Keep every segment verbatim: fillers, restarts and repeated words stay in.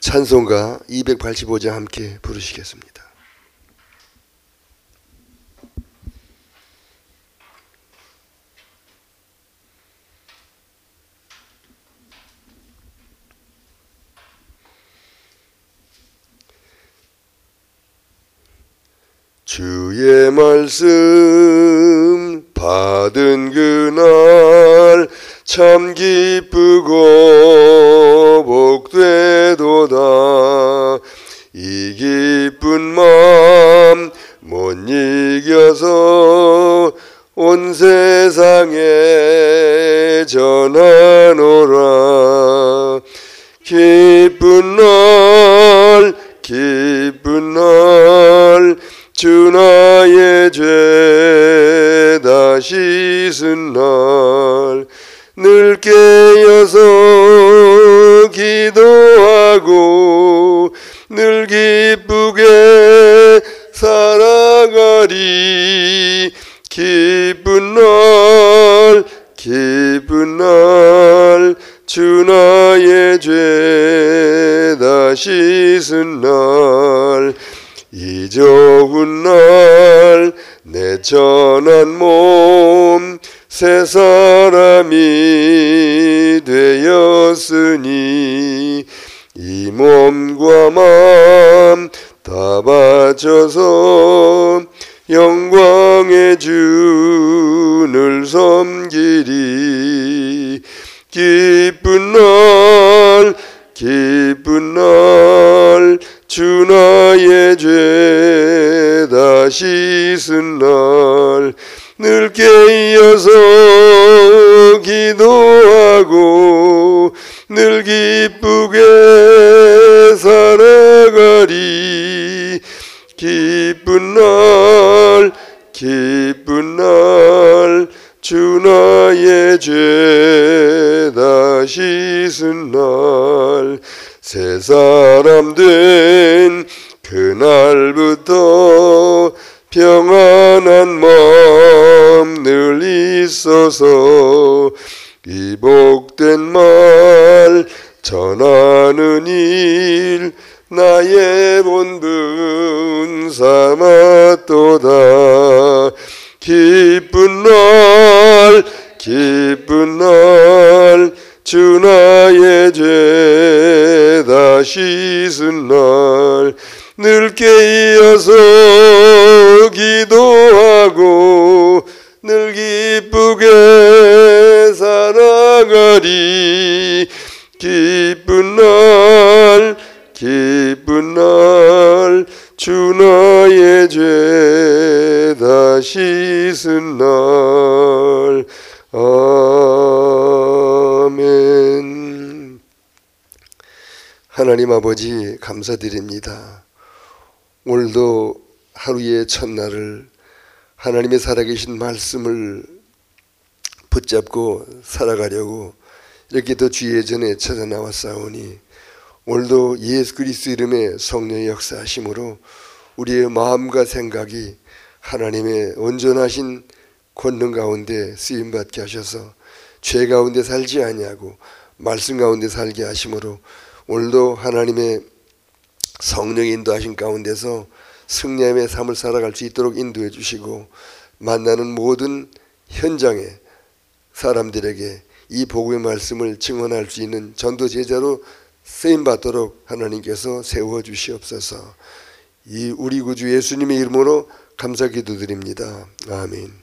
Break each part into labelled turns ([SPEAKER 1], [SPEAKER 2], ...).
[SPEAKER 1] 찬송가 이백팔십오 장 함께 부르시겠습니다. 주의 말씀 받은 그날 참 기쁘고 복되도다. 이 기쁜 마음 못 이겨서 온 세상에 전하노라. 기쁜 날 기쁜 날 주 나의 죄 다 씻은 날 늘 깨어서 기도하고 늘 기쁘게 살아가리. 기쁜 날 기쁜 날 주 나의 죄 다 씻은 날 이 좋은 날 내 천한 몸 새 사람이 되었으니 이 몸과 마음 다 바쳐서 영광의 주를 섬기리. 기쁜 날 기쁜 날 주 나의 죄 다 씻은 날 늘 깨어서 기도하고 늘 기쁘게 살아가리. 기쁜 날 기쁜 날 주 나의 죄 다 씻은 날 새 사람 된 그날부터 평안한 마음 늘 있어서 이 복된 말 전하는 일 나의 본분 삼았도다. 기쁜 날 기쁜 날 주 나의 죄 다 씻은 날 늘 깨어서 기도하고 늘 기쁘게 살아가리. 기쁜 날 기쁜 날 주 나의 죄 다 씻은 날. 아멘. 하나님 아버지 감사드립니다. 오늘도 하루의 첫날을 하나님의 살아계신 말씀을 붙잡고 살아가려고 이렇게 더 주의 전에 찾아 나왔사오니 오늘도 예수 그리스도 이름의 성령의 역사하심으로 우리의 마음과 생각이 하나님의 온전하신 권능 가운데 쓰임받게 하셔서 죄 가운데 살지 아니하고 말씀 가운데 살게 하심으로 오늘도 하나님의 성령의 인도하신 가운데서 승리함의 삶을 살아갈 수 있도록 인도해 주시고 만나는 모든 현장에 사람들에게 이 복음의 말씀을 증언할 수 있는 전도 제자로 쓰임받도록 하나님께서 세워 주시옵소서. 이 우리 구주 예수님의 이름으로 감사 기도드립니다. 아멘.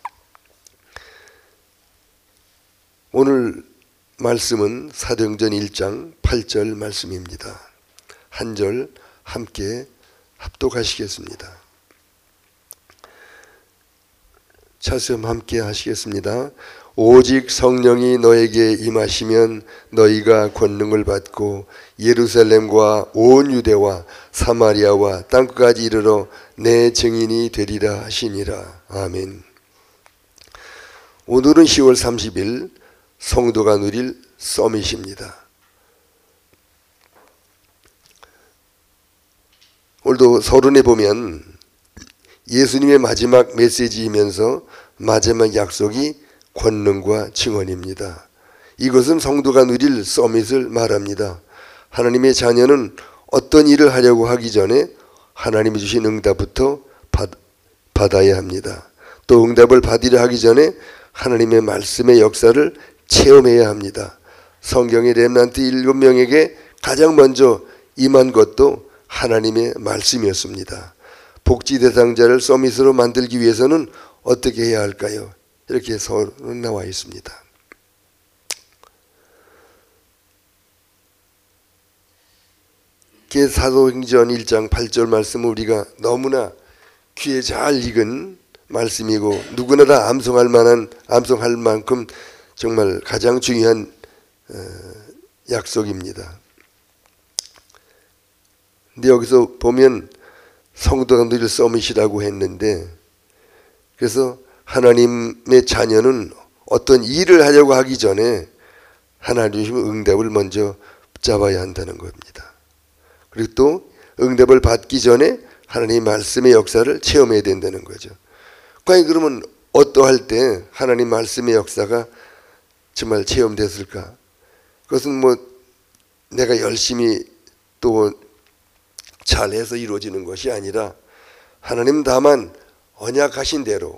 [SPEAKER 1] 오늘 말씀은 사도행전 일 장 팔 절 말씀입니다. 한 절 함께 합독하시겠습니다. 차스음 함께 하시겠습니다. 오직 성령이 너에게 임하시면 너희가 권능을 받고 예루살렘과 온 유대와 사마리아와 땅끝까지 이르러 내 증인이 되리라 하시니라. 아멘. 오늘은 시월 삼십일 성도가 누릴 서밋입니다. 오늘도 서론에 보면 예수님의 마지막 메시지이면서 마지막 약속이 권능과 증언입니다. 이것은 성도가 누릴 서밋을 말합니다. 하나님의 자녀는 어떤 일을 하려고 하기 전에 하나님이 주신 응답부터 받, 받아야 합니다. 또 응답을 받으려 하기 전에 하나님의 말씀의 역사를 체험해야 합니다. 성경의 렘넌트 일곱 명에게 가장 먼저 임한 것도 하나님의 말씀이었습니다. 복지 대상자를 서밋으로 만들기 위해서는 어떻게 해야 할까요? 이렇게 서론 나와 있습니다. 사도행전 일 장 팔 절 말씀은 우리가 너무나 귀에 잘 익은 말씀이고 누구나 다 암송할 만한 암송할 만큼 정말 가장 중요한 약속입니다. 근데 여기서 보면 성도가 누릴 서밋이라고 했는데, 그래서 하나님의 자녀는 어떤 일을 하려고 하기 전에 하나님의 응답을 먼저 붙잡아야 한다는 겁니다. 그리고 또 응답을 받기 전에 하나님의 말씀의 역사를 체험해야 된다는 거죠. 과연 그러면 어떠할 때 하나님 말씀의 역사가 정말 체험됐을까? 그것은 뭐 내가 열심히 또 잘해서 이루어지는 것이 아니라 하나님 다만 언약하신 대로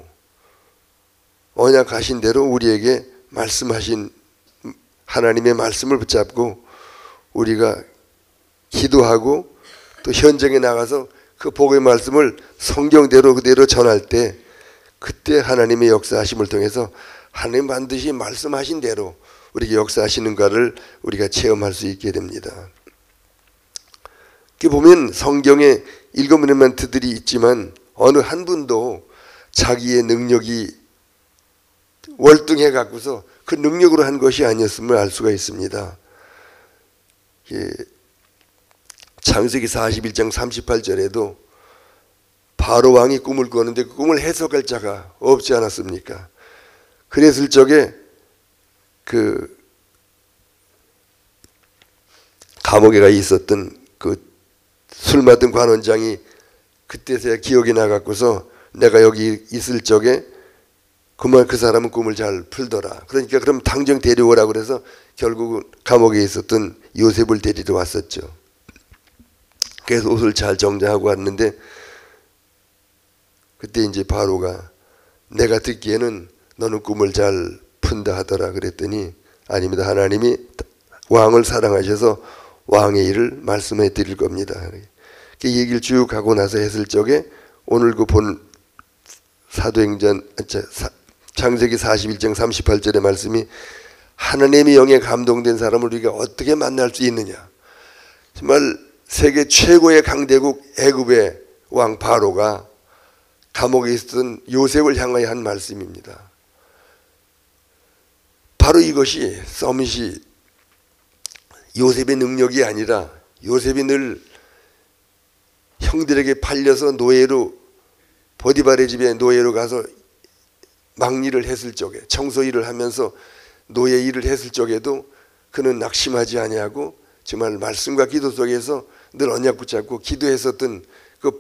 [SPEAKER 1] 언약하신 대로 우리에게 말씀하신 하나님의 말씀을 붙잡고 우리가 기도하고 또 현장에 나가서 그 복의 말씀을 성경대로 그대로 전할 때 그때 하나님의 역사하심을 통해서 하나님 반드시 말씀하신 대로 우리에게 역사하시는가를 우리가 체험할 수 있게 됩니다. 이렇게 보면 성경에 일곱 렘넌트들이 있지만 어느 한 분도 자기의 능력이 월등해 갖고서 그 능력으로 한 것이 아니었음을 알 수가 있습니다. 예, 창세기 사십일 장 삼십팔 절에도 바로 왕이 꿈을 꾸었는데 그 꿈을 해석할 자가 없지 않았습니까? 그랬을 적에 그 감옥에 가 있었던 그 술 맡은 관원장이 그때서야 기억이 나갖고서 내가 여기 있을 적에 그만 그 사람은 꿈을 잘 풀더라. 그러니까 그럼 당장 데려오라 그래서 결국은 감옥에 있었던 요셉을 데리러 왔었죠. 그래서 옷을 잘 정장하고 왔는데 그때 이제 바로가 내가 듣기에는 너는 꿈을 잘 푼다 하더라 그랬더니 아닙니다. 하나님이 왕을 사랑하셔서 왕의 일을 말씀해 드릴 겁니다. 그 얘기를 쭉 하고 나서 했을 적에 오늘 그 본 사도행전 창세기 사십일 장 삼십팔 절의 말씀이 하나님의 영에 감동된 사람을 우리가 어떻게 만날 수 있느냐. 정말 세계 최고의 강대국 애굽의 왕 바로가 감옥에 있었던 요셉을 향하여 한 말씀입니다. 바로 이것이 서밋이 요셉의 능력이 아니라 요셉이 늘 형들에게 팔려서 노예로 보디발의 집에 노예로 가서 막일을 했을 적에 청소 일을 하면서 노예 일을 했을 적에도 그는 낙심하지 아니하고 정말 말씀과 기도 속에서 늘 언약 붙잡고 기도했었던 그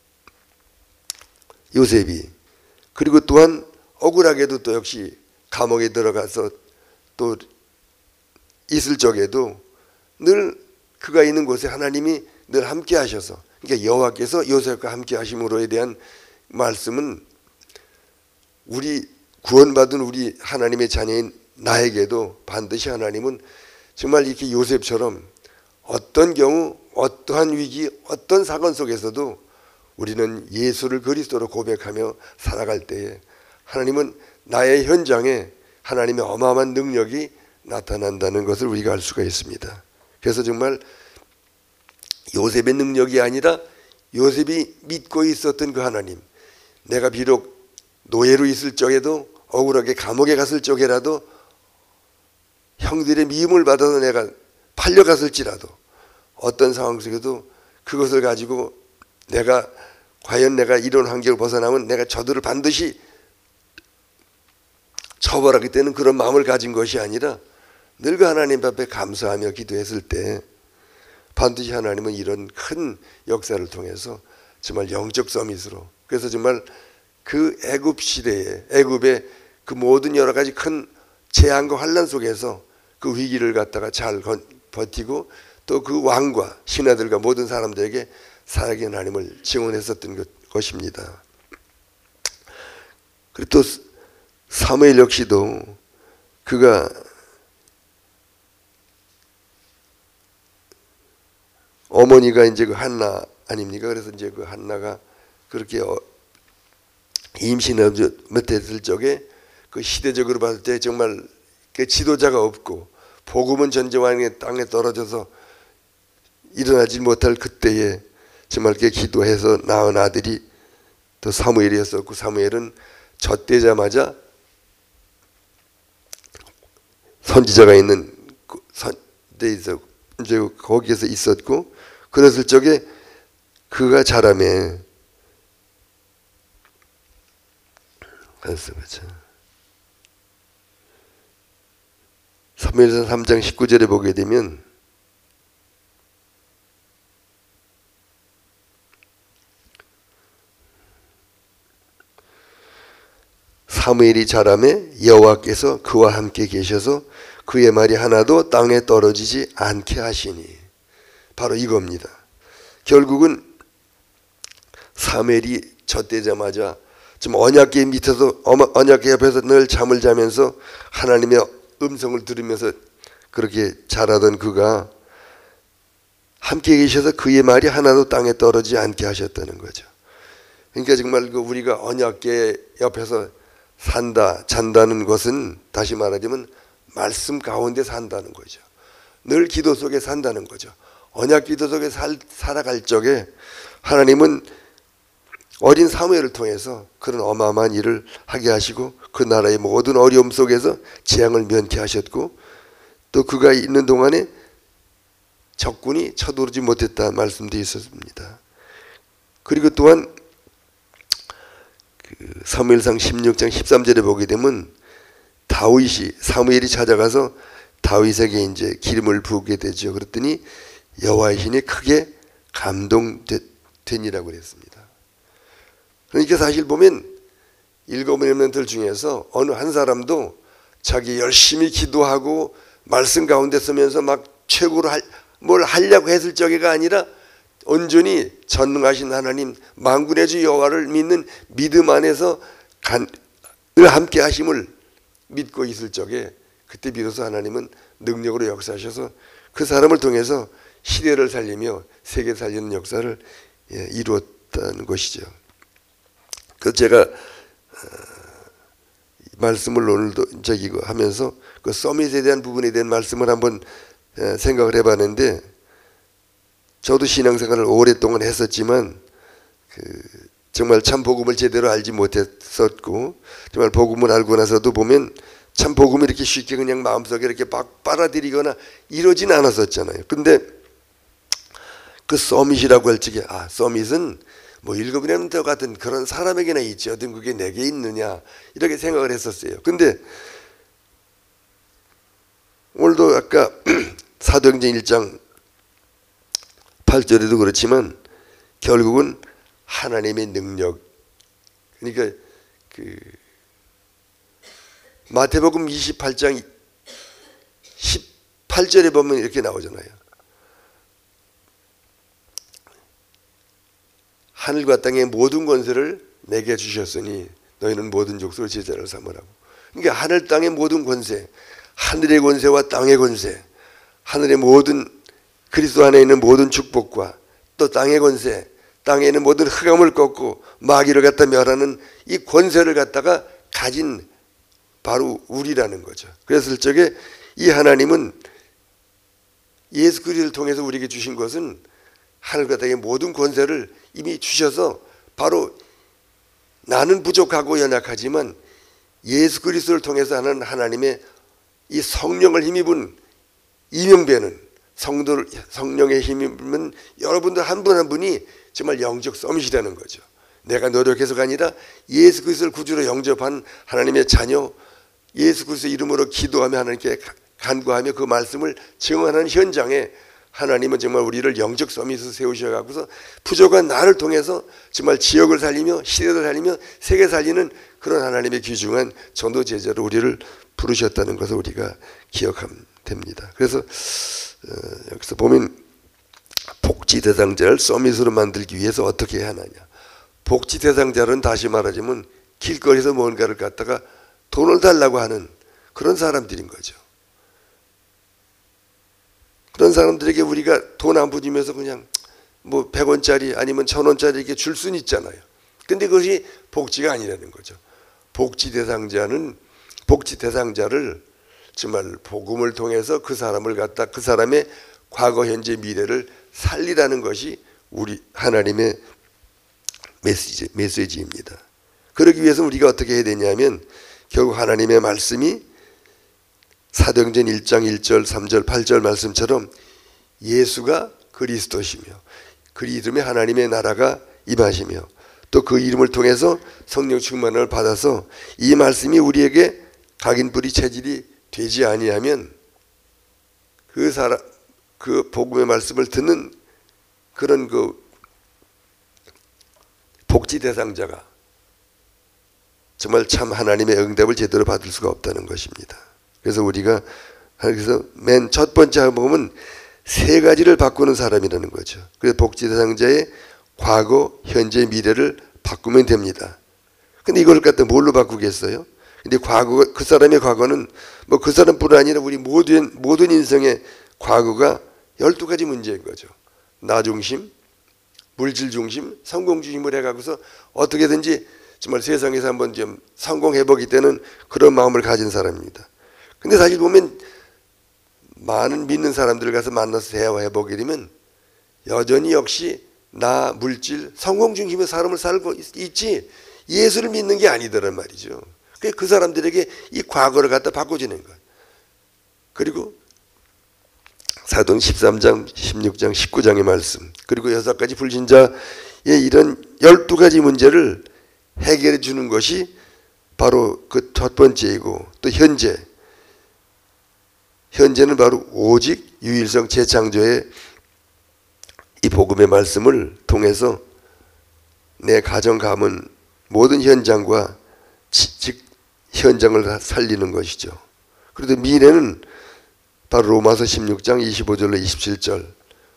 [SPEAKER 1] 요셉이, 그리고 또한 억울하게도 또 역시 감옥에 들어가서 또 있을 적에도 늘 그가 있는 곳에 하나님이 늘 함께 하셔서, 그러니까 여호와께서 요셉과 함께 하심으로에 대한 말씀은 우리 구원받은 우리 하나님의 자녀인 나에게도 반드시 하나님은 정말 이렇게 요셉처럼 어떤 경우 어떠한 위기 어떤 사건 속에서도 우리는 예수를 그리스도로 고백하며 살아갈 때에 하나님은 나의 현장에 하나님의 어마어마한 능력이 나타난다는 것을 우리가 알 수가 있습니다. 그래서 정말 요셉의 능력이 아니라 요셉이 믿고 있었던 그 하나님, 내가 비록 노예로 있을 적에도 억울하게 감옥에 갔을 적에라도 형들의 미움을 받아서 내가 팔려갔을지라도 어떤 상황 속에도 그것을 가지고 내가 과연 내가 이런 환경을 벗어나면 내가 저들을 반드시 처벌하기 때문에 그런 마음을 가진 것이 아니라 늘 그 하나님 앞에 감사하며 기도했을 때 반드시 하나님은 이런 큰 역사를 통해서 정말 영적 서밋으로, 그래서 정말 그 애굽 시대에 애굽의 그 모든 여러 가지 큰 재앙과 환난 속에서 그 위기를 갖다가 잘 버티고 또 그 왕과 신하들과 모든 사람들에게 살아계신 하나님을 증언했었던 것, 것입니다. 그리고 또 사무엘 역시도 그가 어머니가 이제 그 한나 아닙니까? 그래서 이제 그 한나가 그렇게 임신을 못했을 적에 그 시대적으로 봤을 때 정말 그 지도자가 없고 복음은 전제왕의 땅에 떨어져서 일어나지 못할 그때에 정말 이렇게 기도해서 낳은 아들이 또 사무엘이었었고, 사무엘은 젖되자마자 선지자가 있는 데에서 이제 거기에서 있었고, 그랬을 적에 그가 자라매 그래서 그렇죠. 사무엘상 삼 장 십구 절에 보게 되면 사무엘이 자라매 여호와께서 그와 함께 계셔서 그의 말이 하나도 땅에 떨어지지 않게 하시니, 바로 이겁니다. 결국은 사무엘이 젖되자마자 좀 언약궤 밑에서 언약궤 옆에서 늘 잠을 자면서 하나님의 음성을 들으면서 그렇게 자라던 그가 함께 계셔서 그의 말이 하나도 땅에 떨어지지 않게 하셨다는 거죠. 그러니까 정말 그 우리가 언약궤 옆에서 산다, 잔다는 것은 다시 말하자면 말씀 가운데 산다는 거죠. 늘 기도 속에 산다는 거죠. 언약 기도 속에 살, 살아갈 적에 하나님은 어린 사무엘을 통해서 그런 어마어마한 일을 하게 하시고 그 나라의 모든 어려움 속에서 재앙을 면케 하셨고, 또 그가 있는 동안에 적군이 쳐들어오지 못했다 말씀도 있었습니다. 그리고 또한 그 사무엘상 십육 장 십삼 절에 보게 되면 다윗이 사무엘이 찾아가서 다윗에게 이제 기름을 부게 되죠. 그랬더니 여호와의 신이 크게 감동되니라고 그랬습니다. 그러니까 사실 보면 일곱 렘넌트들 중에서 어느 한 사람도 자기 열심히 기도하고 말씀 가운데 서면서 막 최고로 할, 뭘 하려고 했을 적에가 아니라 온전히 전능하신 하나님 만군의 주 여호와를 믿는 믿음 안에서 간, 늘 함께 하심을 믿고 있을 적에 그때 비로소 하나님은 능력으로 역사하셔서 그 사람을 통해서 시대를 살리며 세계 살리는 역사를 예, 이루었다는 것이죠. 그래서 제가 어, 말씀을 오늘도 저기 하면서 그 서밋에 대한 부분에 대한 말씀을 한번 예, 생각을 해봤는데, 저도 신앙생활을 오랫동안 했었지만 그 정말 참 복음을 제대로 알지 못했었고, 정말 복음을 알고 나서도 보면 참 복음을 이렇게 쉽게 그냥 마음속에 이렇게 막 빨아들이거나 이러진 않았었잖아요. 근데 그 서밋이라고 할 적에 아 서밋은 뭐 일곱 렘넌트 같은 그런 사람에게나 있지 어떤 그게 내게 있느냐 이렇게 생각을 했었어요. 근데 오늘도 아까 사도행전 일 장 팔 절에도 그렇지만 결국은 하나님의 능력, 그러니까 그 마태복음 이십팔 장 십팔 절에 보면 이렇게 나오잖아요. 하늘과 땅의 모든 권세를 내게 주셨으니 너희는 모든 족속을 제자를 삼으라고. 그러니까 하늘 땅의 모든 권세, 하늘의 권세와 땅의 권세, 하늘의 모든 그리스도 안에 있는 모든 축복과 또 땅의 권세, 땅에 있는 모든 흑암을 꺾고 마귀를 갖다 멸하는 이 권세를 갖다가 가진 바로 우리라는 거죠. 그랬을 적에 이 하나님은 예수 그리스도를 통해서 우리에게 주신 것은 하늘과 땅의 모든 권세를 이미 주셔서 바로 나는 부족하고 연약하지만 예수 그리스도를 통해서 하는 하나님의 이 성령을 힘입은 이명배는 성도, 성령의 힘입은 여러분들 한 분 한 분이 정말 영적 서밋이라는 거죠. 내가 노력해서가 아니라 예수 그리스도를 구주로 영접한 하나님의 자녀, 예수 그리스도 이름으로 기도하며 하나님께 간구하며 그 말씀을 증언하는 현장에 하나님은 정말 우리를 영적 서밋으로 세우셔가지고서 부족한 나를 통해서 정말 지역을 살리며 시대를 살리며 세계 살리는 그런 하나님의 귀중한 전도 제자로 우리를 부르셨다는 것을 우리가 기억하면 됩니다. 그래서 어, 여기서 보면 복지 대상자를 서밋으로 만들기 위해서 어떻게 해야 하느냐. 복지 대상자는 다시 말하자면 길거리에서 뭔가를 갖다가 돈을 달라고 하는 그런 사람들인 거죠. 그런 사람들에게 우리가 돈 안 부주면서 그냥 뭐 백 원짜리 아니면 천 원짜리 이렇게 줄 수는 있잖아요. 근데 그것이 복지가 아니라는 거죠. 복지 대상자는 복지 대상자를 정말 복음을 통해서 그 사람을 갖다 그 사람의 과거, 현재, 미래를 살리라는 것이 우리 하나님의 메시지, 메시지입니다. 그러기 위해서 우리가 어떻게 해야 되냐면 결국 하나님의 말씀이 사도행전 일 장 일 절, 삼 절, 팔 절 말씀처럼 예수가 그리스도시며 그 이름에 하나님의 나라가 임하시며 또 그 이름을 통해서 성령 충만을 받아서 이 말씀이 우리에게 각인뿌리 체질이 되지 아니하면 그 사람 그 복음의 말씀을 듣는 그런 그 복지 대상자가 정말 참 하나님의 응답을 제대로 받을 수가 없다는 것입니다. 그래서 우리가 그래서 맨 첫 번째 보면 세 가지를 바꾸는 사람이라는 거죠. 그래서 복지 대상자의 과거, 현재, 미래를 바꾸면 됩니다. 근데 이걸 갖다 뭘로 바꾸겠어요? 근데 과거 그 사람의 과거는 뭐 그 사람뿐 아니라 우리 모든 모든 인생의 과거가 열두 가지 문제인 거죠. 나 중심, 물질 중심, 성공 중심을 해가고서 어떻게든지 정말 세상에서 한번 좀 성공해보기 때는 그런 마음을 가진 사람입니다. 근데 사실 보면 많은 믿는 사람들을 가서 만나서 대화해보게 되면 여전히 역시 나, 물질, 성공 중심의 사람을 살고 있지 예수를 믿는 게 아니더란 말이죠. 그 사람들에게 이 과거를 갖다 바꿔주는 거예요. 그리고 사도행 십삼 장, 십육 장, 십구 장의 말씀 그리고 여섯 가지 불신자의 이런 열두 가지 문제를 해결해 주는 것이 바로 그 첫 번째이고 또 현재 현재는 바로 오직 유일성 재창조의 이 복음의 말씀을 통해서 내 가정 가문 모든 현장과 즉 현장을 살리는 것이죠. 그런데 미래는 바로 로마서 십육 장 이십오 절로 이십칠 절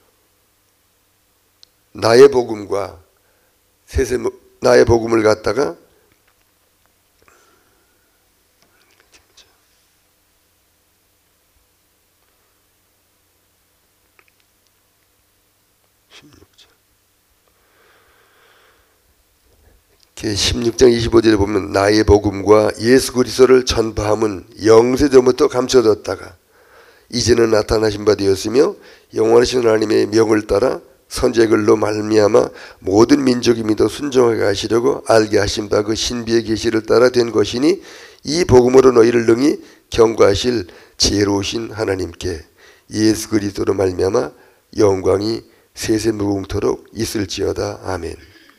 [SPEAKER 1] 나의 복음과 세세 나의 복음을 갖다가 십육 장 이십오 절에 보면 나의 복음과 예수 그리스도를 전파함은 영세전부터 감춰졌다가 이제는 나타나신 바 되었으며 영원하신 하나님의 명을 따라 선제글로 말미암아 모든 민족이 믿어 순종하게 하시려고 알게 하신 바 그 신비의 계시를 따라 된 것이니 이 복음으로 너희를 능히 경고하실 지혜로우신 하나님께 예수 그리스도로 말미암아 영광이 세세무궁토록 있을지어다. 아멘.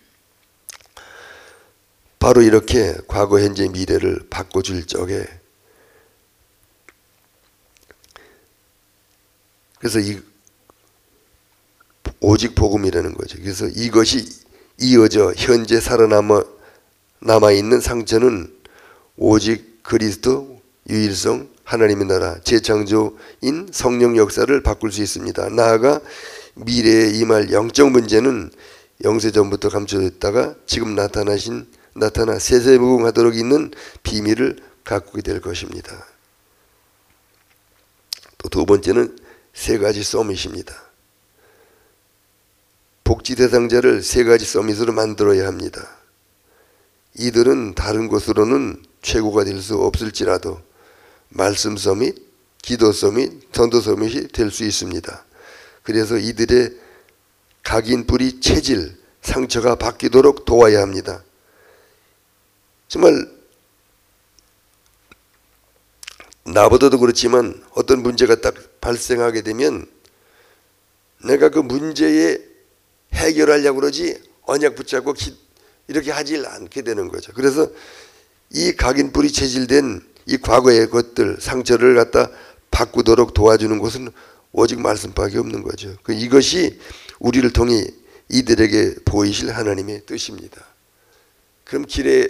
[SPEAKER 1] 바로 이렇게 과거, 현재, 미래를 바꿔줄 적에 그래서 이 오직 복음이라는 거죠. 그래서 이것이 이어져 현재 살아남아 남아있는 상처는 오직 그리스도 유일성 하나님의 나라 재창조인 성령 역사를 바꿀 수 있습니다. 나아가 미래에 임할 영적 문제는 영세전부터 감춰졌다가 지금 나타나신 나타나 세세무궁하도록 있는 비밀을 가꾸게 될 것입니다. 또 두 번째는 세 가지 서밋입니다. 복지 대상자를 세 가지 서밋으로 만들어야 합니다. 이들은 다른 곳으로는 최고가 될 수 없을지라도 말씀 서밋, 기도 서밋, 전도 서밋이 될 수 있습니다. 그래서 이들의 각인 뿌리 체질, 상처가 바뀌도록 도와야 합니다. 정말 나보다도 그렇지만 어떤 문제가 딱 발생하게 되면 내가 그 문제에 해결하려고 그러지 언약 붙잡고 기, 이렇게 하질 않게 되는 거죠. 그래서 이 각인 뿌리 체질된 이 과거의 것들 상처를 갖다 바꾸도록 도와주는 것은 오직 말씀밖에 없는 거죠. 이것이 우리를 통해 이들에게 보이실 하나님의 뜻입니다. 그럼 길에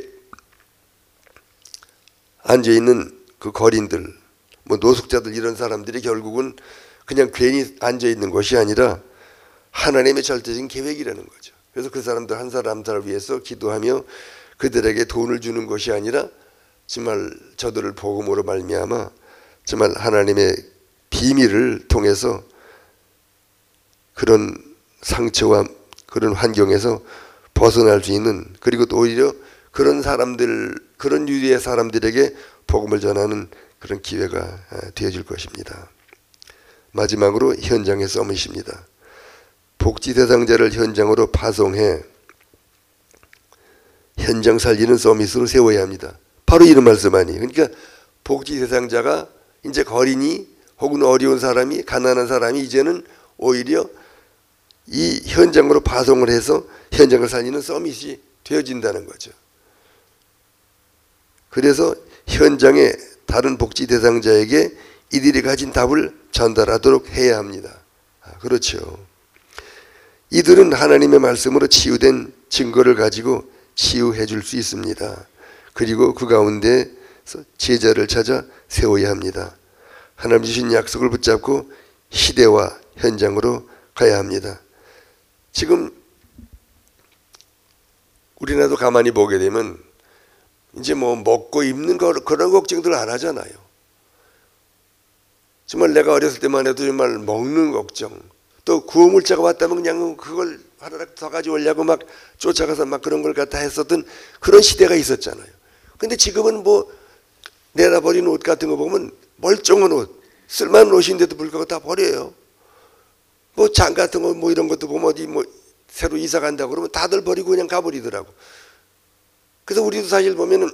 [SPEAKER 1] 앉아있는 그 거린들, 뭐 노숙자들 이런 사람들이 결국은 그냥 괜히 앉아있는 것이 아니라 하나님의 절대적인 계획이라는 거죠. 그래서 그 사람들 한 사람 한 사람을 위해서 기도하며 그들에게 돈을 주는 것이 아니라 정말 저들을 복음으로 말미암아 정말 하나님의 비밀을 통해서 그런 상처와 그런 환경에서 벗어날 수 있는, 그리고 또 오히려 그런 사람들, 그런 유리의 사람들에게 복음을 전하는 그런 기회가 되어질 것입니다. 마지막으로 현장의 서밋입니다. 복지 대상자를 현장으로 파송해 현장 살리는 서밋으로 세워야 합니다. 바로 이런 말씀 아니에요. 그러니까 복지 대상자가 이제 거린이 혹은 어려운 사람이, 가난한 사람이 이제는 오히려 이 현장으로 파송을 해서 현장을 살리는 서밋이 되어진다는 거죠. 그래서 현장의 다른 복지 대상자에게 이들이 가진 답을 전달하도록 해야 합니다. 아, 그렇죠. 이들은 하나님의 말씀으로 치유된 증거를 가지고 치유해 줄 수 있습니다. 그리고 그 가운데서 제자를 찾아 세워야 합니다. 하나님 주신 약속을 붙잡고 시대와 현장으로 가야 합니다. 지금 우리나라도 가만히 보게 되면 이제 뭐 먹고 입는 거 그런 걱정들 안 하잖아요. 정말 내가 어렸을 때만 해도 정말 먹는 걱정, 또 구호물자가 왔다면 그냥 그걸 하나 더 가져오려고 막 쫓아가서 막 그런 걸 갖다 했었던 그런 시대가 있었잖아요. 근데 지금은 뭐 내다버린 옷 같은 거 보면 멀쩡한 옷, 쓸만한 옷인데도 불구하고 다 버려요. 뭐 장 같은 거 뭐 이런 것도 보면 어디 뭐 새로 이사 간다고 그러면 다들 버리고 그냥 가버리더라고. 그래서 우리도 사실 보면은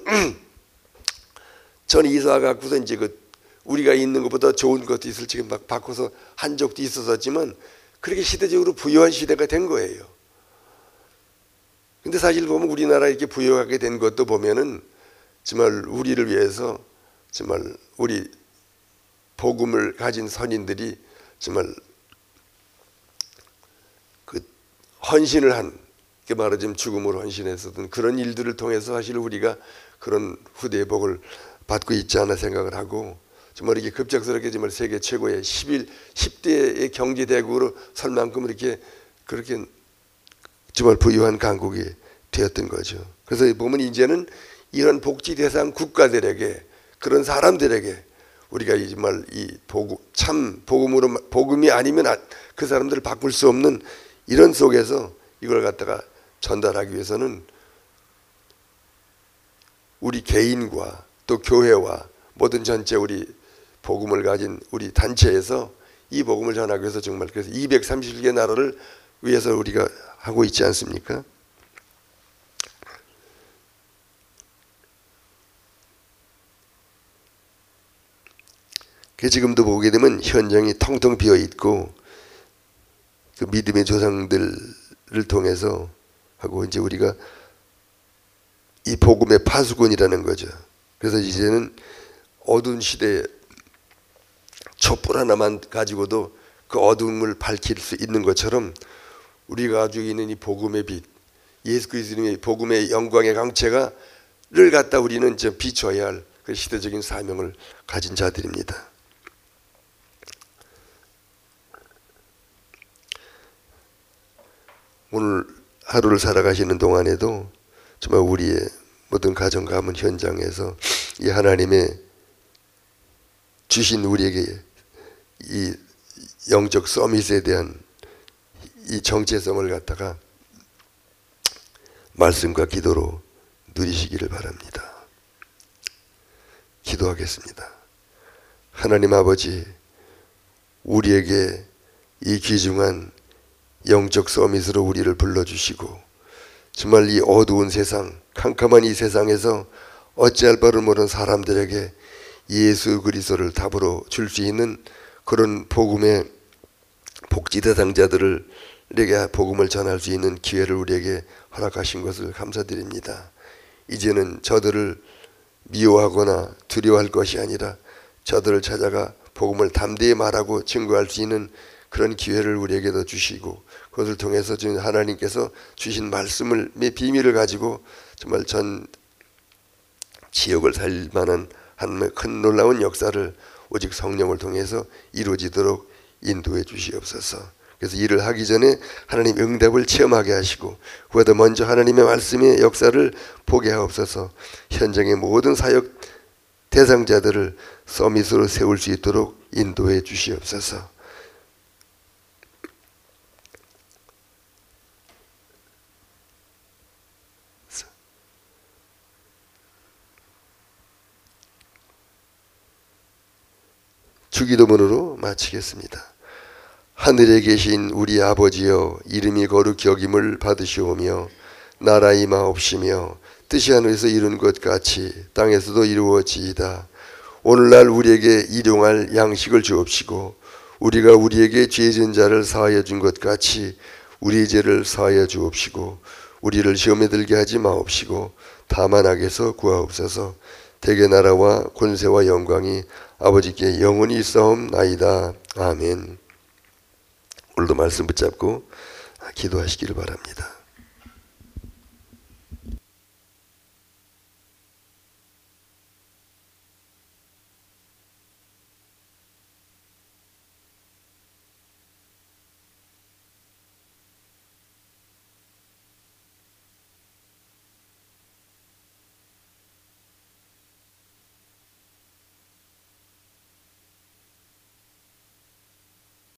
[SPEAKER 1] 전 이사 갖고서 이제 그 우리가 있는 것보다 좋은 것도 있을 지금 막 바꿔서 한 적도 있었지만 그렇게 시대적으로 부유한 시대가 된 거예요. 근데 사실 보면 우리나라 이렇게 부유하게 된 것도 보면은 정말 우리를 위해서 정말 우리 복음을 가진 선인들이 정말 그 헌신을 한, 그 말하자면 죽음으로 헌신했었던 그런 일들을 통해서 사실 우리가 그런 후대의 복을 받고 있지 않나 생각을 하고, 정말 이렇게 급작스럽게 정말 세계 최고의 십 대의 경제 대국으로 설 만큼 이렇게 그렇게 정말 부유한 강국이 되었던 거죠. 그래서 보면 이제는 이런 복지 대상 국가들에게, 그런 사람들에게 우리가 정말 이 복음, 참 복음으로, 복음이 아니면 그 사람들을 바꿀 수 없는 이런 속에서 이걸 갖다가 전달하기 위해서는 우리 개인과 또 교회와 모든 전체 우리 복음을 가진 우리 단체에서 이 복음을 전하기 위해서 정말 그래서 이백삼십 개 나라를 위해서 우리가 하고 있지 않습니까? 그 지금도 보게 되면 현장이 텅텅 비어 있고 그 믿음의 조상들을 통해서 하고 이제 우리가 이 복음의 파수꾼이라는 거죠. 그래서 이제는 어두운 시대에 촛불 하나만 가지고도 그 어둠을 밝힐 수 있는 것처럼 우리가 가지고 있는 이 복음의 빛, 예수 그리스도의 복음의 영광의 강체가를 갖다 우리는 저 비춰야 할 그 시대적인 사명을 가진 자들입니다. 오늘 하루를 살아가시는 동안에도 정말 우리의 모든 가정 가문 현장에서 이 하나님의 주신 우리에게 이 영적 서밋에 대한 이 정체성을 갖다가 말씀과 기도로 누리시기를 바랍니다. 기도하겠습니다. 하나님 아버지, 우리에게 이 귀중한 영적 서밋으로 우리를 불러주시고 정말 이 어두운 세상, 캄캄한 이 세상에서 어찌할 바를 모르는 사람들에게 예수 그리스도를 답으로 줄 수 있는 그런 복음의 복지 대상자들을 우리에게 복음을 전할 수 있는 기회를 우리에게 허락하신 것을 감사드립니다. 이제는 저들을 미워하거나 두려워할 것이 아니라 저들을 찾아가 복음을 담대히 말하고 증거할 수 있는 그런 기회를 우리에게도 주시고, 그것을 통해서 지금 하나님께서 주신 말씀을 비밀을 가지고 정말 전 지역을 살릴 만한 한 큰 놀라운 역사를 오직 성령을 통해서 이루어지도록 인도해 주시옵소서. 그래서 일을 하기 전에 하나님 응답을 체험하게 하시고, 그보다 먼저 하나님의 말씀의 역사를 보게 하옵소서. 현장의 모든 사역 대상자들을 서밋으로 세울 수 있도록 인도해 주시옵소서. 주기도문으로 마치겠습니다. 하늘에 계신 우리 아버지여, 이름이 거룩히 여김을 받으시오며 나라 임하옵시며 뜻이 하늘에서 이룬 것 같이 땅에서도 이루어지이다. 오늘날 우리에게 일용할 양식을 주옵시고, 우리가 우리에게 죄 지은 자를 사하여 준 것 같이 우리 죄를 사하여 주옵시고, 우리를 시험에 들게 하지 마옵시고 다만 악에서 구하옵소서. 대개 나라와 권세와 영광이 아버지께 영원히 있사옵나이다. 아멘. 오늘도 말씀 붙잡고 기도하시기를 바랍니다.